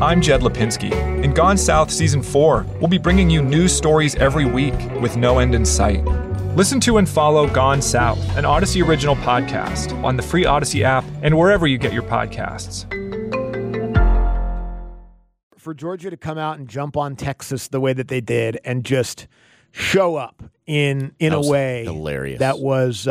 I'm Jed Lipinski. In Gone South Season 4, we'll be bringing you news stories every week with no end in sight. Listen to and follow Gone South, an Odyssey original podcast, on the free Odyssey app and wherever you get your podcasts. For Georgia to come out and jump on Texas the way that they did and just show up in a way hilarious. That was,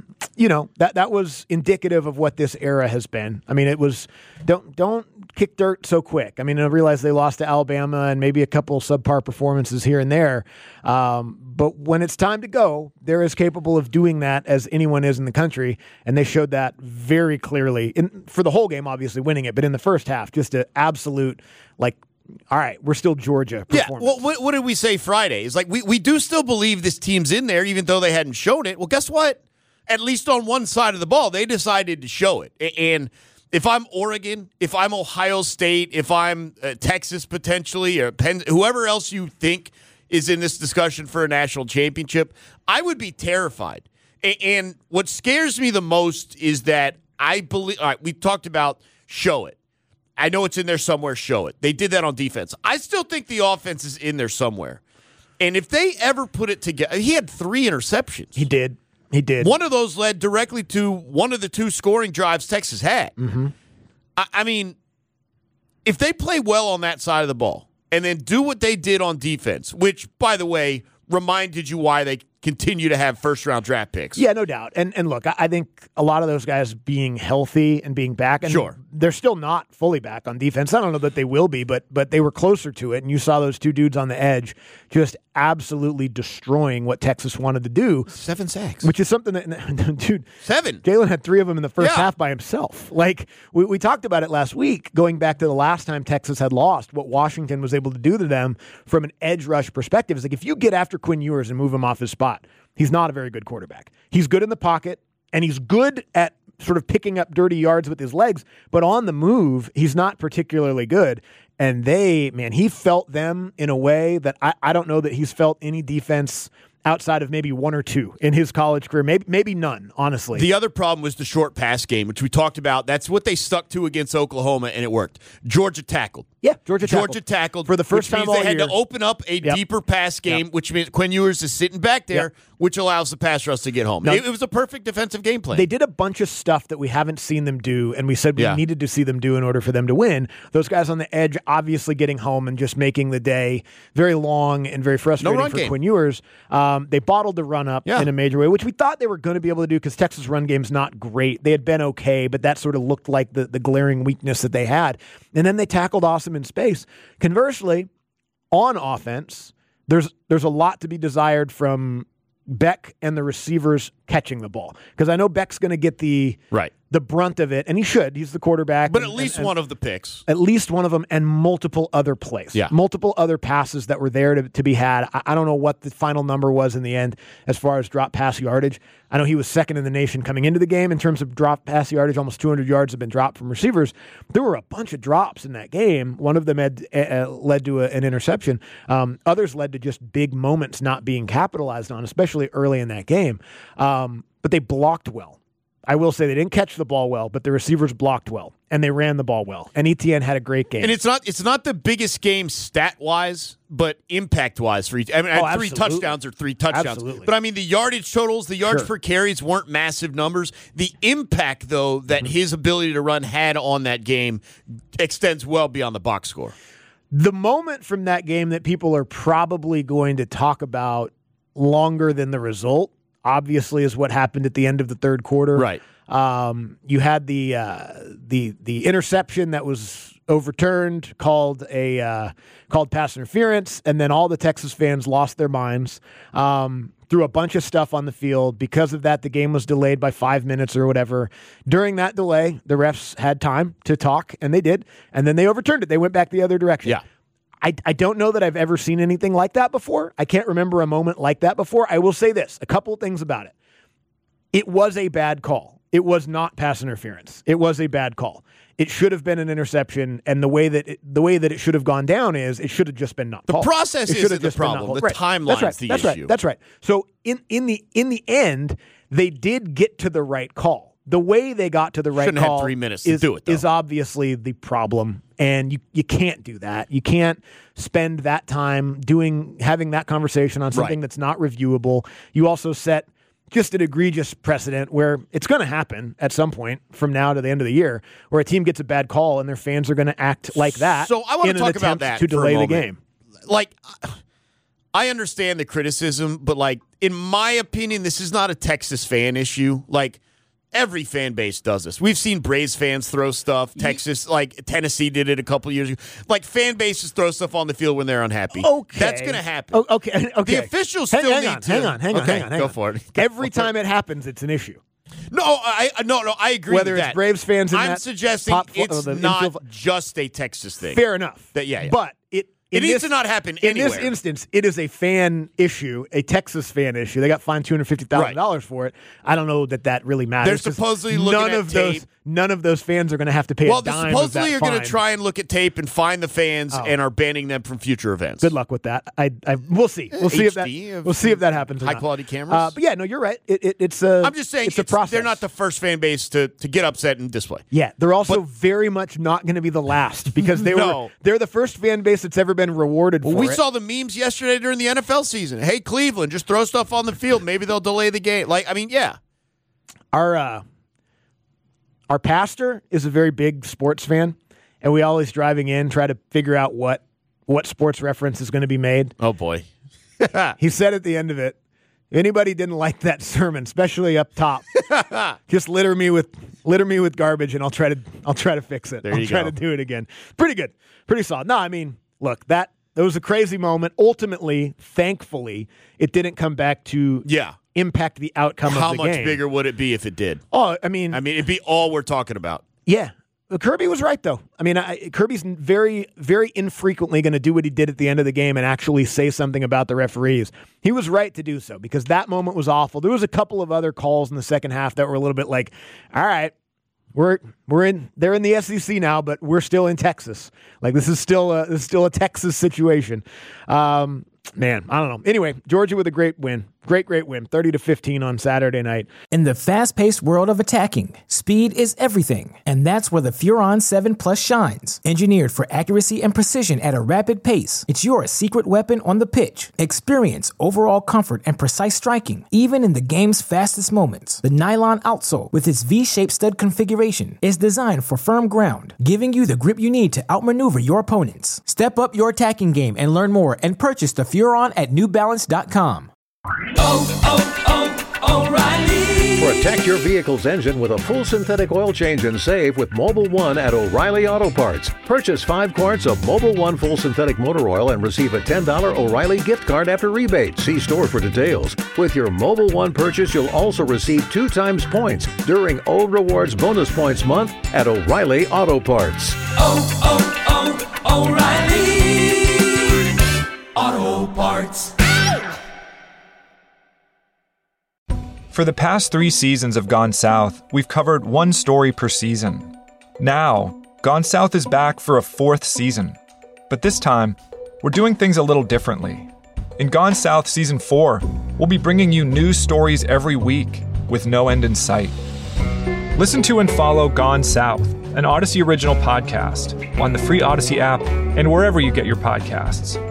that was indicative of what this era has been. I mean, it was don't kick dirt so quick. I mean, I realize they lost to Alabama and maybe a couple subpar performances here and there. But when it's time to go, they're as capable of doing that as anyone is in the country. And they showed that very clearly for the whole game, obviously winning it. But in the first half, just an absolute, all right, we're still Georgia performance. Yeah, well, what did we say Friday? It's like we do still believe this team's in there, even though they hadn't shown it. Well, guess what? At least on one side of the ball, they decided to show it. And if I'm Oregon, if I'm Ohio State, if I'm Texas potentially, or whoever else you think is in this discussion for a national championship, I would be terrified. And what scares me the most is that I believe, all right, we talked about show it. I know it's in there somewhere, show it. They did that on defense. I still think the offense is in there somewhere. And if they ever put it together, he had 3 interceptions. He did. One of those led directly to one of the 2 scoring drives Texas had. Mm-hmm. I mean, if they play well on that side of the ball and then do what they did on defense, which, by the way, reminded you why they continue to have first-round draft picks. Yeah, no doubt. And look, I think a lot of those guys being healthy and being back, and sure, they're still not fully back on defense. I don't know that they will be, but they were closer to it. And you saw those 2 dudes on the edge just absolutely destroying what Texas wanted to do. 7 sacks. Which is something that, dude, 7. Jalen had 3 of them in the first half by himself. Like, we talked about it last week, going back to the last time Texas had lost, what Washington was able to do to them from an edge rush perspective. Is like, if you get after Quinn Ewers and move him off his spot, he's not a very good quarterback. He's good in the pocket, and he's good at sort of picking up dirty yards with his legs, but on the move, he's not particularly good. And he felt them in a way that I don't know that he's felt any defense outside of maybe 1 or 2 in his college career, maybe none, honestly. The other problem was the short pass game, which we talked about. That's what they stuck to against Oklahoma, and it worked. Georgia tackled. Yeah, Georgia tackled for the first time all year. They had to open up a deeper pass game, which means Quinn Ewers is sitting back there, which allows the pass rush to get home. Now, it was a perfect defensive game plan. They did a bunch of stuff that we haven't seen them do, and we said we needed to see them do in order for them to win. Those guys on the edge obviously getting home and just making the day very long and very frustrating for Quinn Ewers. They bottled the run up in a major way, which we thought they were going to be able to do because Texas' run game's not great. They had been okay, but that sort of looked like the glaring weakness that they had. And then they tackled awesome in space. Conversely, on offense, there's a lot to be desired from Beck and the receivers catching the ball. Because I know Beck's going to get the brunt of it, and he should. He's the quarterback. But at least one of the picks. At least one of them, and multiple other plays. Yeah. Multiple other passes that were there to be had. I don't know what the final number was in the end as far as drop pass yardage. I know he was second in the nation coming into the game in terms of drop pass yardage. Almost 200 yards have been dropped from receivers. There were a bunch of drops in that game. One of them had led to an interception. Others led to just big moments not being capitalized on, especially early in that game. But they blocked well. I will say they didn't catch the ball well, but the receivers blocked well, and they ran the ball well. And Etienne had a great game. And it's not the biggest game stat-wise, but impact-wise for each. I mean, 3 touchdowns or 3 touchdowns. Absolutely. But, I mean, the yardage totals, the yards per carries weren't massive numbers. The impact, though, that his ability to run had on that game extends well beyond the box score. The moment from that game that people are probably going to talk about longer than the result, obviously, is what happened at the end of the third quarter. Right. You had the interception that was overturned, called pass interference, and then all the Texas fans lost their minds. Threw a bunch of stuff on the field. Because of that, the game was delayed by 5 minutes or whatever. During that delay, the refs had time to talk, and they did. And then they overturned it. They went back the other direction. Yeah. I don't know that I've ever seen anything like that before. I can't remember a moment like that before. I will say this, a couple of things about it. It was a bad call. It was not pass interference. It was a bad call. It should have been an interception, and the way that it should have gone down is it should have just been not called. The process isn't the problem. The timeline's the issue. That's right. So in the end, they did get to the right call. The way they got to the right call had 3 minutes to do it, though. Is obviously the problem And you can't do that. You can't spend that time having that conversation on something that's not reviewable. You also set just an egregious precedent where it's going to happen at some point from now to the end of the year, where a team gets a bad call and their fans are going to act like that. So I want to talk about that to delay the game. Like, I understand the criticism, but like, in my opinion, this is not a Texas fan issue. Like, every fan base does this. We've seen Braves fans throw stuff. Texas, like Tennessee did it a couple years ago. Like, fan bases throw stuff on the field when they're unhappy. Okay. That's going to happen. Okay. The officials still need to. Hang on. Go for it. Every time it happens, it's an issue. No, I agree Whether with it's that. Braves fans in I'm that suggesting it's not just a Texas thing. Fair enough. Yeah. But it needs to not happen anywhere. In this instance, it is a fan issue, a Texas fan issue. They got fined $250,000 for it. I don't know that really matters. They're supposedly looking at tape. None of those fans are going to have to pay a dime of that fine. Well, supposedly you're going to try and look at tape and find the fans and are banning them from future events. Good luck with that. We'll see. We'll see if that happens. High quality cameras. But yeah, no, you're right. It's a. I'm just saying it's a process. They're not the first fan base to get upset and display. Yeah, they're also very much not going to be the last because they're the first fan base that's ever been rewarded for it. We saw the memes yesterday during the NFL season. Hey, Cleveland, just throw stuff on the field. Maybe they'll delay the game. Our pastor is a very big sports fan, and we always driving in try to figure out what sports reference is going to be made. Oh boy. He said at the end of it, if anybody didn't like that sermon, especially up top, just litter me with garbage, and I'll try to fix it. I'll try to do it again. Pretty good. Pretty solid. No, I mean, look, that was a crazy moment. Ultimately, thankfully, it didn't come back to impact the outcome of the game. How much bigger would it be if it did? Oh, I mean, it'd be all we're talking about. Yeah. Kirby was right, though. I mean, Kirby's very, very infrequently going to do what he did at the end of the game and actually say something about the referees. He was right to do so because that moment was awful. There was a couple of other calls in the second half that were a little bit like, all right, they're in the SEC now, but we're still in Texas. Like, this is still a Texas situation. Man, I don't know. Anyway, Georgia with a great win. Great win. 30-15 on Saturday night. In the fast-paced world of attacking, speed is everything. And that's where the Furon 7 Plus shines. Engineered for accuracy and precision at a rapid pace, it's your secret weapon on the pitch. Experience overall comfort and precise striking, even in the game's fastest moments. The nylon outsole, with its V-shaped stud configuration, is designed for firm ground, giving you the grip you need to outmaneuver your opponents. Step up your attacking game and learn more and purchase the Furon at NewBalance.com. O'Reilly. Protect your vehicle's engine with a full synthetic oil change and save with Mobil 1 at O'Reilly Auto Parts. Purchase 5 quarts of Mobil 1 full synthetic motor oil and receive a $10 O'Reilly gift card after rebate. See store for details. With your Mobil 1 purchase, you'll also receive 2 times points during O Rewards Bonus Points Month at O'Reilly Auto Parts. O'Reilly Auto Parts. For the past 3 seasons of Gone South, we've covered one story per season. Now, Gone South is back for a 4th season. But this time, we're doing things a little differently. In Gone South Season 4, we'll be bringing you new stories every week with no end in sight. Listen to and follow Gone South, an Odyssey original podcast, on the free Odyssey app and wherever you get your podcasts.